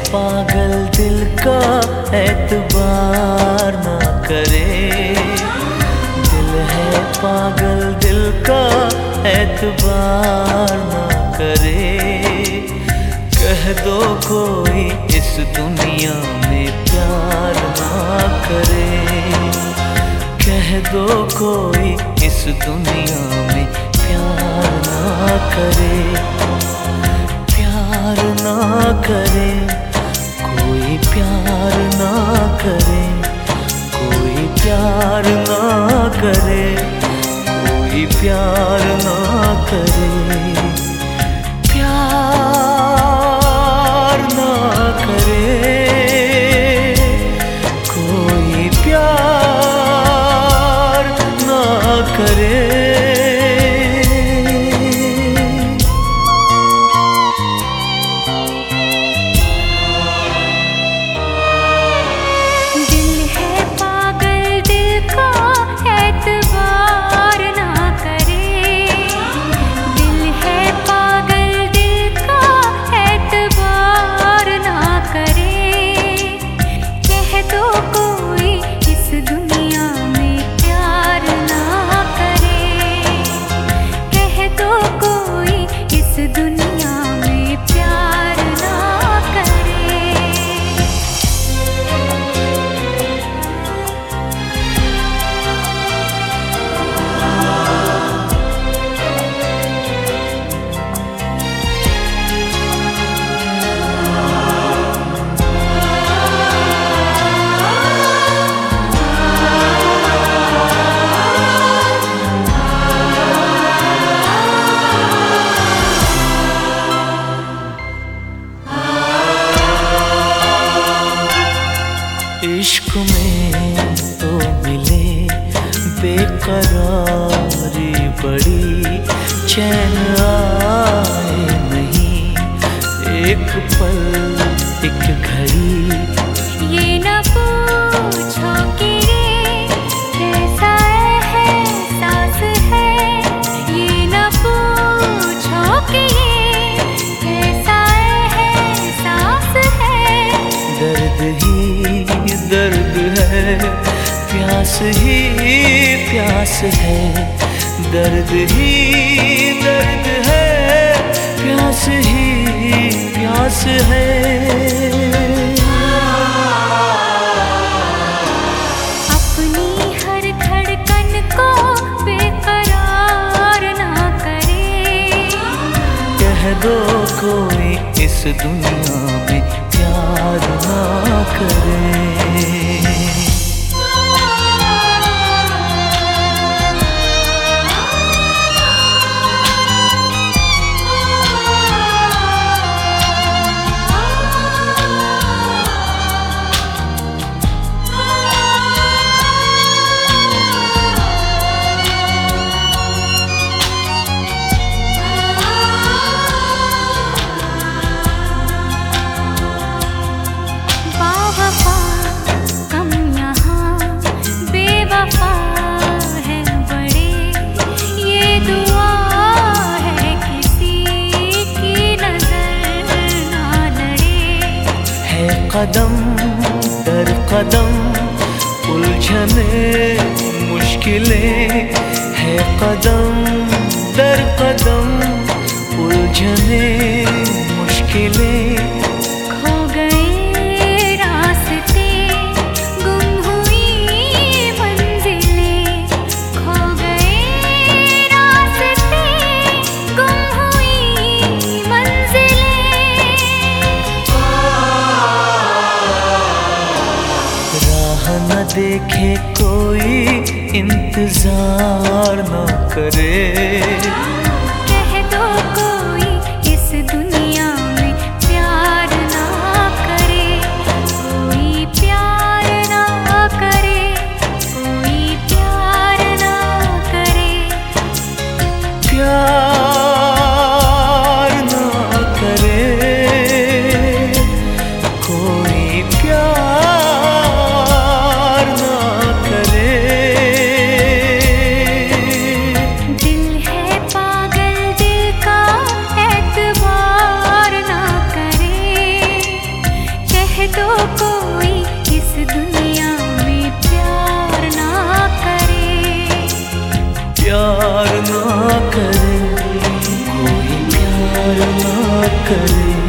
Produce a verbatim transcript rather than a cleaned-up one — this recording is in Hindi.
पागल दिल का एतबार ना करे। दिल है पागल दिल का एतबार ना करे। कह दो कोई इस दुनिया में प्यार ना करे। कह दो कोई इस दुनिया में प्यार ना करे। प्यार ना करे कोई, प्यार ना करे कोई, प्यार ना करे कोई, प्यार ना करे। प्यार ना करे कोई, प्यार ना करे। इश्क में तो मिले बेकरारी बड़ी, चैन आए नहीं एक पल एक घड़ी। ये न पूछो कि ये कैसा एहसास है। ये न पूछो कि ये कैसा एहसास है। दर्द ही दर्द है, प्यास ही प्यास है। दर्द ही दर्द है, प्यास ही प्यास है। अपनी हर धड़कन को बेकरार ना करे। कह दो कोई इस दुनिया में प्यार ना करे। कदम दर कदम उलझने मुश्किलें है। कदम दर कदम उलझने मुश्किलें। खो गए रास्ते गुम हुई मंजिलें। खो गए रास्ते गुम हुई मंजिलें। राह न देखे कोई इंतजार न करे। कह दो कोई इस दुनिया में प्यार ना करे। कोई प्यार ना करे कोई, प्यार ना करे। प्यार ना करे कोई, प्यार ना करे। दिल है पा ना करे, कोई प्यार ना करे।